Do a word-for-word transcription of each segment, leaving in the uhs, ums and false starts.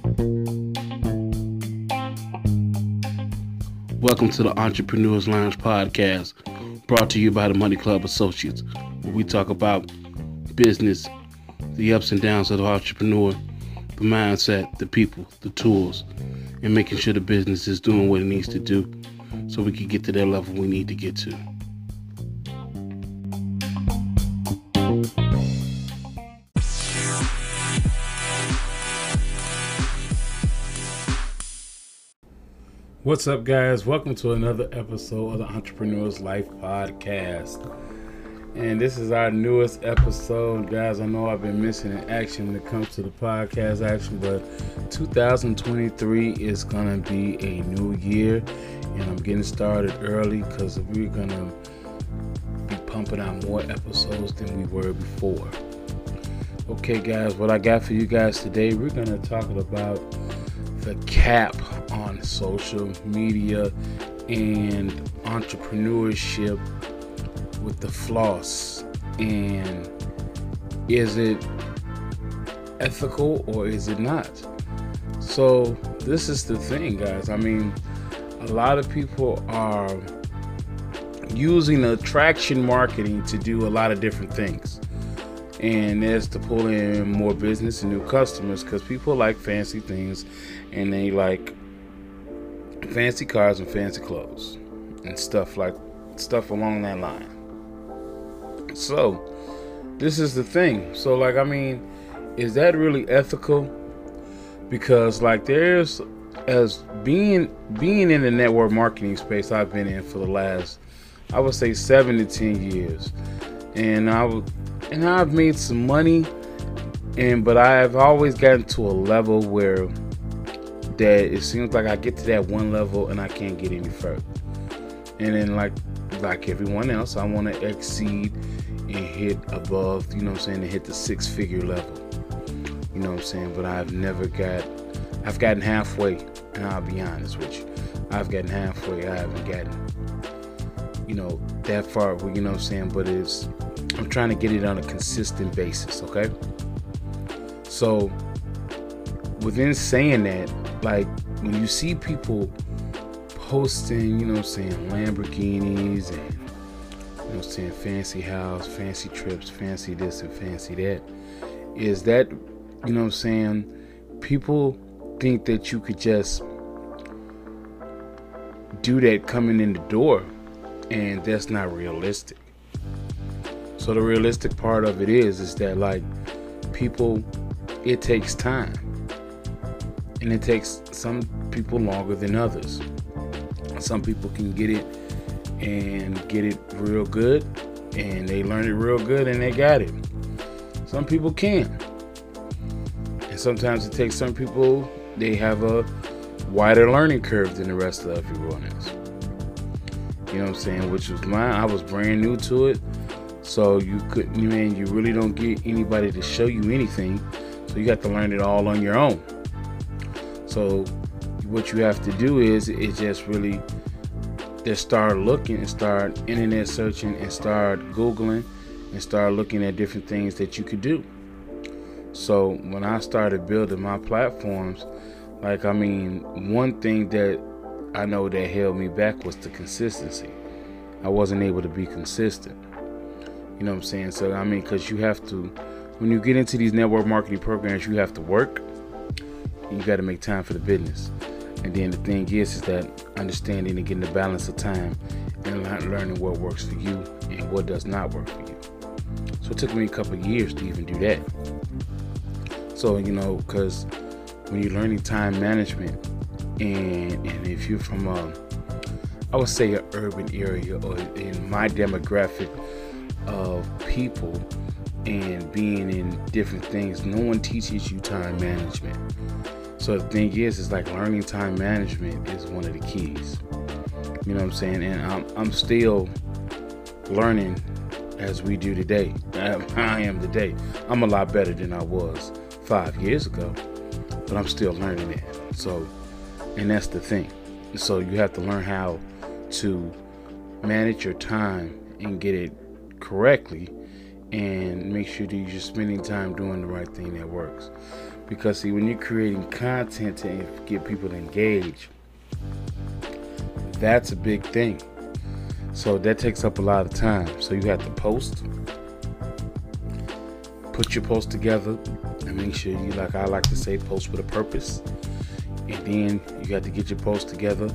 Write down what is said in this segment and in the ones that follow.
Welcome to the Entrepreneurs Lounge podcast, brought to you by the Money Club Associates, where we talk about business, the ups and downs of the entrepreneur, the mindset, the people, the tools, and making sure the business is doing what it needs to do so we can get to that level we need to get to. What's up, guys? Welcome to another episode of the Entrepreneur's Life podcast. And this is our newest episode, guys. I know I've been missing in action when it comes to the podcast action, but two thousand twenty-three is going to be a new year, and I'm getting started early because we're going to be pumping out more episodes than we were before. Okay, guys, what I got for you guys today, we're going to talk about the cap on social media and entrepreneurship with the floss, and is it ethical or is it not? So this is the thing, guys. I mean, a lot of people are using attraction marketing to do a lot of different things, and that's to pull in more business and new customers, because people like fancy things and they like fancy cars and fancy clothes and stuff like stuff along that line. So this is the thing. So like, I mean, is that really ethical? Because like, there's, as being being in the network marketing space I've been in for the last, I would say seven to ten years, and I would and I've made some money, and but I've always gotten to a level where that it seems like I get to that one level and I can't get any further. And then like like everyone else, I want to exceed and hit above, you know what I'm saying, to hit the six figure level. You know what I'm saying? But I've never got I've gotten halfway, and I'll be honest with you. I've gotten halfway. I haven't gotten, you know, that far, you know what I'm saying? But it's I'm trying to get it on a consistent basis, okay? So within saying that, like, when you see people posting, you know what I'm saying, Lamborghinis and, you know what I'm saying, fancy house, fancy trips, fancy this and fancy that, is that, you know what I'm saying, people think that you could just do that coming in the door, and that's not realistic. So the realistic part of it is, is that like, people, it takes time. And it takes some people longer than others. Some people can get it and get it real good, and they learn it real good and they got it. Some people can. And sometimes it takes some people, they have a wider learning curve than the rest of everyone else. You know what I'm saying? Which was mine. I was brand new to it. So you couldn't, man, you really don't get anybody to show you anything. So you got to learn it all on your own. So what you have to do is, is just really just start looking and start internet searching and start Googling and start looking at different things that you could do. So when I started building my platforms, like, I mean, one thing that I know that held me back was the consistency. I wasn't able to be consistent. You know what I'm saying? So, I mean, because you have to, when you get into these network marketing programs, you have to work. You got to make time for the business. And then the thing is, is that understanding and getting the balance of time and learning what works for you and what does not work for you. So it took me a couple of years to even do that. So, you know, because when you're learning time management, and, and if you're from, a, I would say, an urban area, or in my demographic of people, and being in different things, no one teaches you time management. So the thing is, is like, learning time management is one of the keys. You know what I'm saying? And I'm, I'm still learning as we do today. I am today. I'm a lot better than I was five years ago, but I'm still learning it. So, and that's the thing. So you have to learn how to manage your time and get it correctly, and make sure that you're spending time doing the right thing that works. Because see, when you're creating content to get people to engage, that's a big thing. So that takes up a lot of time. So you have to post, put your post together, and make sure you, like I like to say, post with a purpose. And then you got to get your post together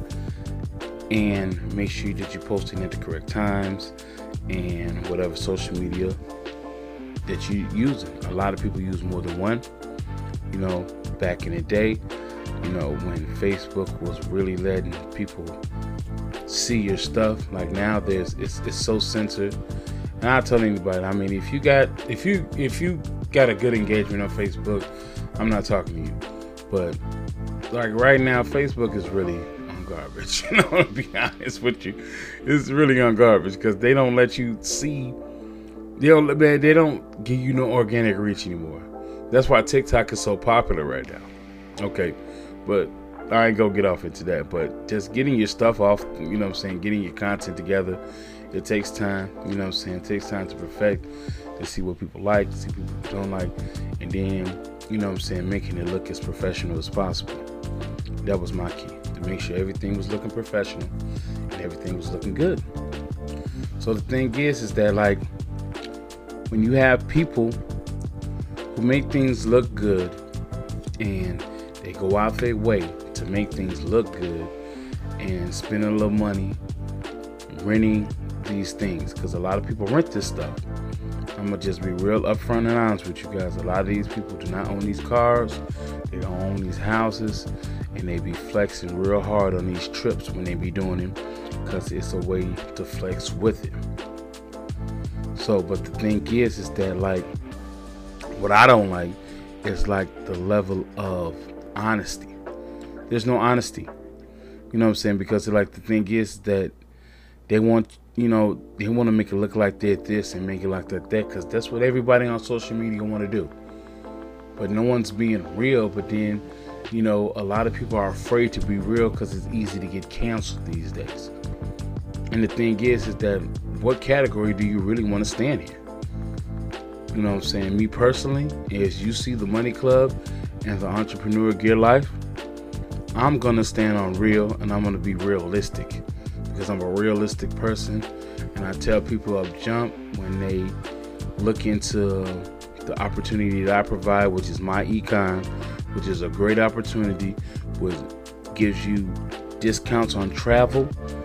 and make sure that you're posting at the correct times and whatever social media that you're using. A lot of people use more than one. You know, back in the day, you know, when Facebook was really letting people see your stuff, like now there's it's it's so censored. And I tell anybody, I mean, if you got if you if you got a good engagement on Facebook, I'm not talking to you. But like right now, Facebook is really on garbage. You know, to be honest with you, it's really on garbage because they don't let you see. They don't they don't give you no organic reach anymore. That's why TikTok is so popular right now. Okay, but I ain't gonna get off into that. But just getting your stuff off, you know what I'm saying, getting your content together, it takes time, you know what I'm saying, it takes time to perfect, to see what people like, to see what people don't like, and then, you know what I'm saying, making it look as professional as possible. That was my key, to make sure everything was looking professional and everything was looking good. So the thing is, is that like, when you have people who make things look good and they go out their way to make things look good and spend a little money renting these things, because a lot of people rent this stuff. I'm gonna just be real upfront and honest with you guys. A lot of these people do not own these cars, they don't own these houses, and they be flexing real hard on these trips when they be doing them because it's a way to flex with it. So, but the thing is, is that like, what I don't like is like the level of honesty. There's no honesty. You know what I'm saying? Because like the thing is that they want, you know, they want to make it look like they're this and make it like they're that, because that's what everybody on social media want to do. But no one's being real. But then, you know, a lot of people are afraid to be real because it's easy to get canceled these days. And the thing is, is that what category do you really want to stand in? You know what I'm saying? Me personally, as you see the Money Club and the Entrepreneur Gear Life, I'm going to stand on real, and I'm going to be realistic because I'm a realistic person. And I tell people up jump when they look into the opportunity that I provide, which is my econ, which is a great opportunity, which gives you discounts on travel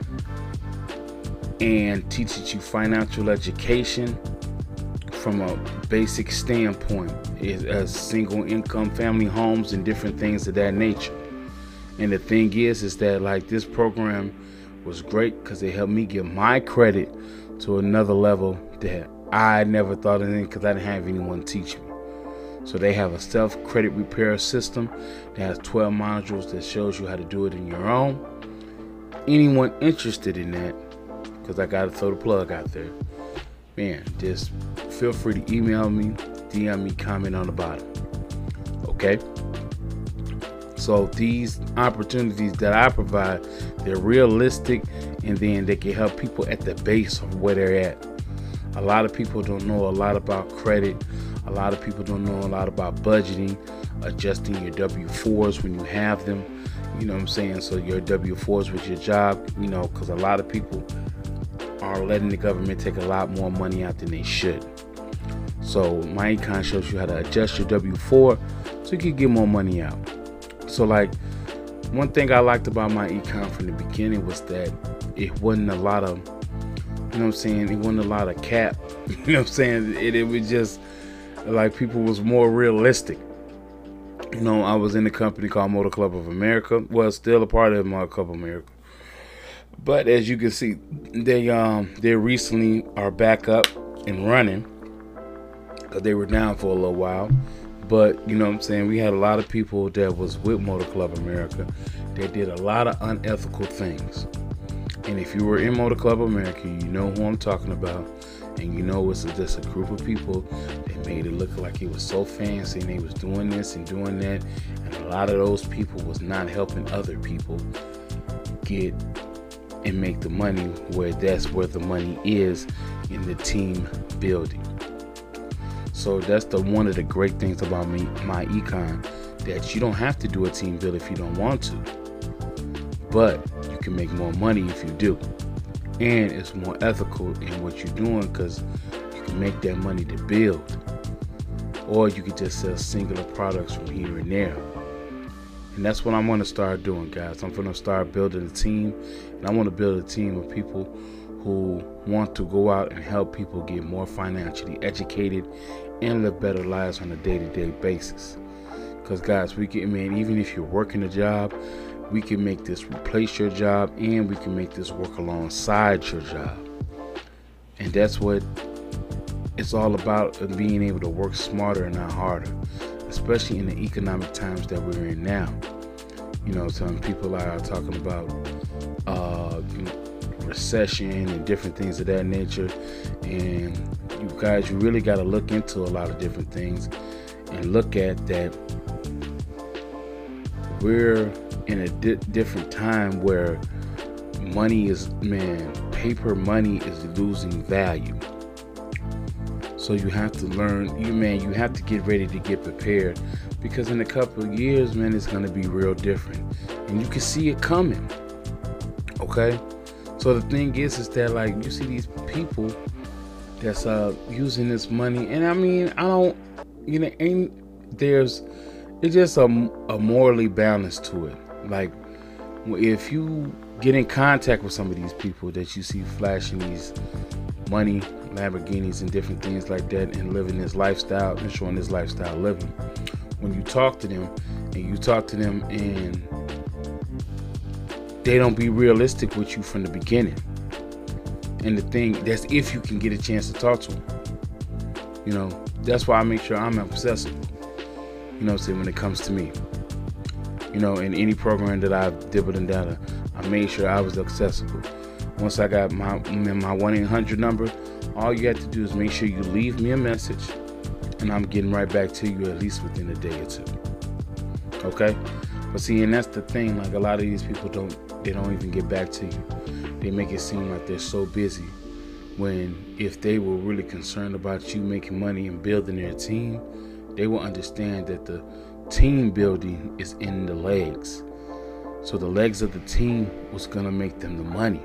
and teaches you financial education from a basic standpoint, is as single income family homes and different things of that nature. And the thing is, is that like this program was great because it helped me get my credit to another level that I never thought of it because I didn't have anyone teach me. So they have a self credit repair system that has twelve modules that shows you how to do it in your own. Anyone interested in that, because I gotta throw the plug out there, man, just feel free to email me, D M me, comment on the bottom. Okay? So these opportunities that I provide, they're realistic, and then they can help people at the base of where they're at. A lot of people don't know a lot about credit. A lot of people don't know a lot about budgeting, adjusting your W fours when you have them. You know what I'm saying? So your W fours with your job, you know, because a lot of people are letting the government take a lot more money out than they should. So my econ shows you how to adjust your W four so you can get more money out. So like, one thing I liked about my econ from the beginning was that it wasn't a lot of, you know what I'm saying, it wasn't a lot of cap. You know what I'm saying? It, it was just like people was more realistic. You know, I was in a company called Motor Club of America. Well, still a part of Motor Club of America. But as you can see, they um they recently are back up and running because they were down for a little while. But you know what I'm saying, we had a lot of people that was with Motor Club America that did a lot of unethical things. And if you were in Motor Club America, you know who I'm talking about. And you know it's just a group of people that made it look like it was so fancy and they was doing this and doing that. And a lot of those people was not helping other people get and make the money where that's where the money is, in the team building. So that's the one of the great things about me, my econ, that you don't have to do a team build if you don't want to, but you can make more money if you do, and it's more ethical in what you're doing because you can make that money to build, or you could just sell singular products from here and there. And that's what I'm going to start doing, guys. I'm going to start building a team, and I want to build a team of people who want to go out and help people get more financially educated and live better lives on a day-to-day basis. Because, guys, we can, man, even if you're working a job, we can make this replace your job, and we can make this work alongside your job. And that's what it's all about, being able to work smarter and not harder, especially in the economic times that we're in now. You know, some people are talking about uh, you know, recession and different things of that nature. And you guys, you really got to look into a lot of different things and look at that we're in a di- different time where money is, man, paper money is losing value. So you have to learn, you man, you have to get ready to get prepared, because in a couple of years, man, it's going to be real different, and you can see it coming. Okay, so the thing is, is that like you see these people that's uh using this money, and I mean, I don't, you know, ain't there's, it's just a, a morally balance to it. Like if you get in contact with some of these people that you see flashing these money, Lamborghinis and different things like that, and living this lifestyle and showing this lifestyle living, when you talk to them and you talk to them and they don't be realistic with you from the beginning. And the thing, that's if you can get a chance to talk to them. You know, that's why I make sure I'm accessible. You know what I'm saying, when it comes to me. You know, in any program that I've dibbled and data, I made sure I was accessible. Once I got my my one eight hundred number, all you have to do is make sure you leave me a message, and I'm getting right back to you at least within a day or two. Okay? But see, and that's the thing, like a lot of these people don't, they don't even get back to you. They make it seem like they're so busy, when if they were really concerned about you making money and building their team, they will understand that the team building is in the legs. So the legs of the team was gonna make them the money.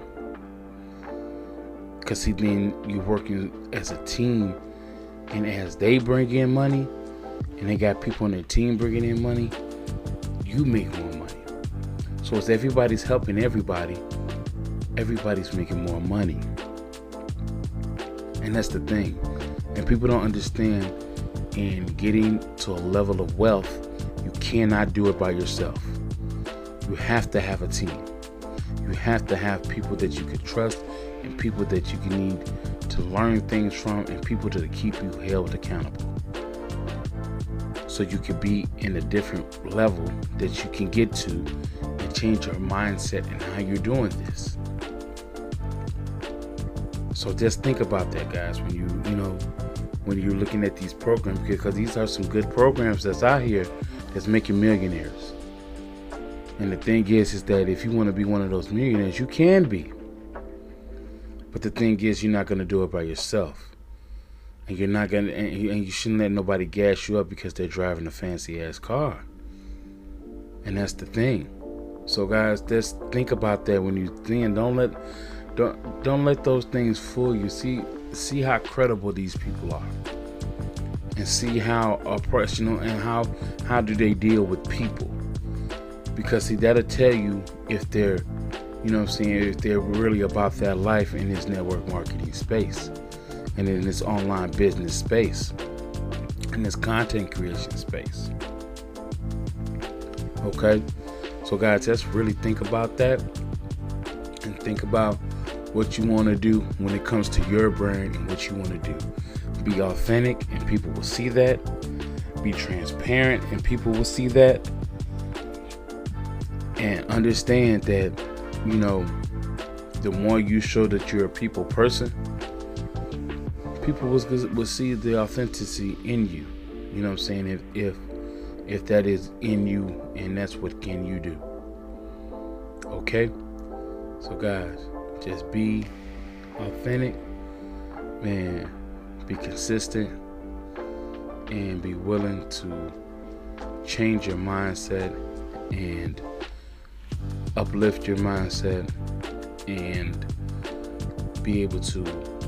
Cause see, then you're working as a team, and as they bring in money, and they got people on their team bringing in money, you make more money. So as everybody's helping everybody, everybody's making more money. And that's the thing. And people don't understand, in getting to a level of wealth, you cannot do it by yourself. You have to have a team. You have to have people that you can trust, and people that you can need to learn things from, and people to keep you held accountable. So you can be in a different level that you can get to and change your mindset and how you're doing this. So just think about that, guys, when you, you know, when you're looking at these programs, because these are some good programs that's out here that's making millionaires. And the thing is, is that if you want to be one of those millionaires, you can be. But the thing is, you're not going to do it by yourself. And you're not going to, and you shouldn't let nobody gas you up because they're driving a fancy ass car. And that's the thing. So guys, just think about that when you think. Don't let, don't, don't let those things fool you. See, see how credible these people are. And see how operational and how, how do they deal with people. Because see, that'll tell you if they're, you know what I'm saying, if they're really about that life in this network marketing space, and in this online business space, in this content creation space. Okay? So guys, just really think about that, and think about what you want to do when it comes to your brand and what you want to do. Be authentic, and people will see that. Be transparent, and people will see that. And understand that, you know, the more you show that you're a people person, people will, will see the authenticity in you. You know what I'm saying? If if if that is in you, and that's what can you do. Okay? So guys, just be authentic, man. Be consistent, and be willing to change your mindset and uplift your mindset and be able to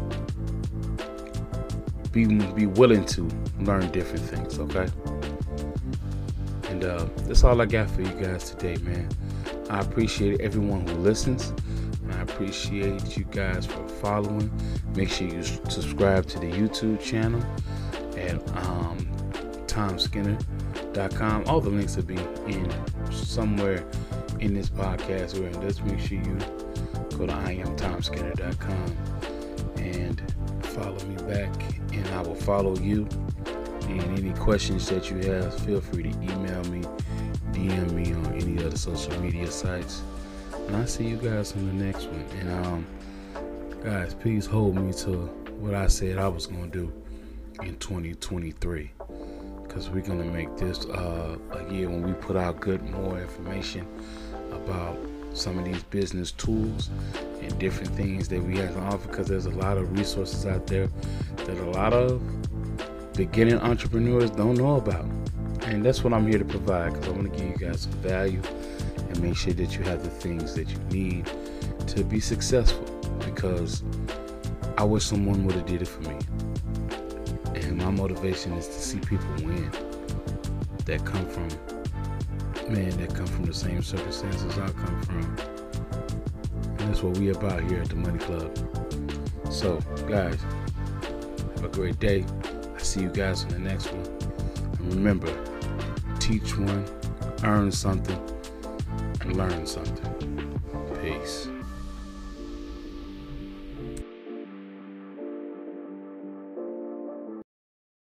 be be willing to learn different things, okay? And uh, that's all I got for you guys today, man. I appreciate everyone who listens, and I appreciate you guys for following. Make sure you subscribe to the YouTube channel at um, tom skinner dot com. All the links will be in somewhere in this podcast. Where just make sure you go to i am tom skinner dot com and follow me back, and I will follow you. And any questions that you have, feel free to email me, D M me on any other social media sites. And I'll see you guys on the next one. And um, guys, please hold me to what I said I was gonna do in twenty twenty-three, because we're gonna make this uh, a year when we put out good more information about some of these business tools and different things that we have to offer, because there's a lot of resources out there that a lot of beginning entrepreneurs don't know about. And that's what I'm here to provide, because I want to give you guys some value and make sure that you have the things that you need to be successful, because I wish someone would have did it for me. And my motivation is to see people win that come from man that come from the same circumstances I come from. And that's what we about here at the Money Club. So guys, have a great day. I'll see you guys on the next one. And remember, teach one, earn something, and learn something. Peace.